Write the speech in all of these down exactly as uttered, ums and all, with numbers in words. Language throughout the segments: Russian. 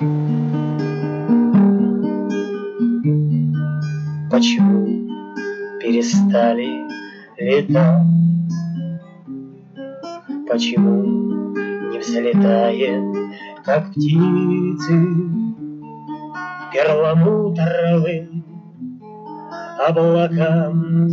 Почему перестали летать? Почему не взлетает, как птицы, перламутровым облакам?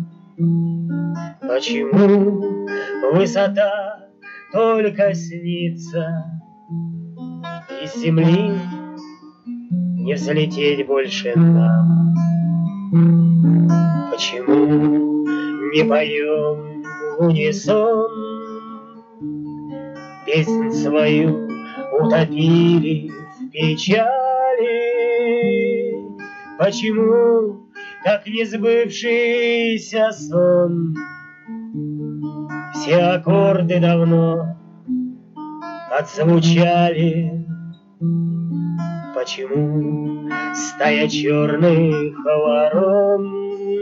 Почему высота только снится, и с земли не взлететь больше нам? Почему не поем в унисон? Песнь свою утопили в печали. Почему, как несбывшийся сон, все аккорды давно отзвучали? Почему стая черных ворон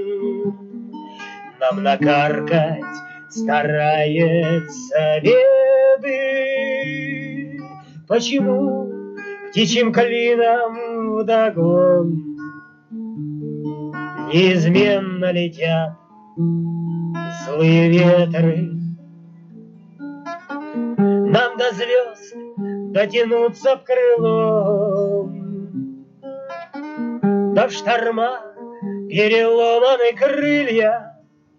нам накаркать старается беды? Почему птичьим клином вдогон неизменно летят злые ветры? Нам до звезд дотянуться в крыло, да в шторма переломаны крылья,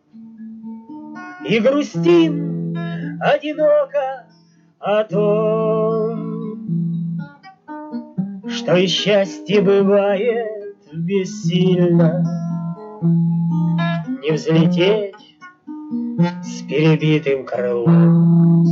и грустим одиноко о том, что и счастье бывает бессильно. Не взлететь с перебитым крылом.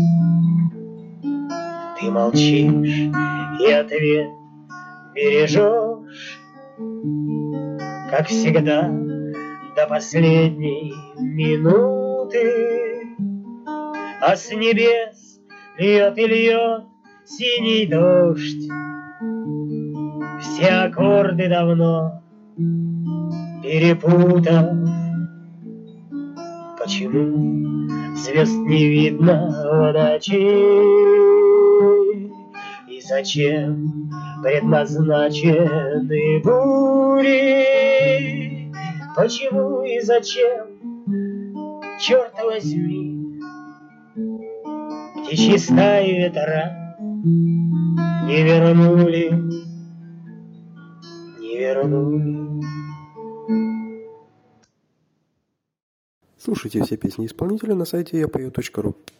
Ты молчишь и ответ бережешь, как всегда, до последней минуты. А с небес льет и льет синий дождь, все аккорды давно перепутав. Почему звезд не видно в ночи? И зачем предназначены бури? Почему и зачем, черт возьми, птичьи стаи ветра не вернули, не вернули? Слушайте все песни исполнителя на сайте я пою точка ру.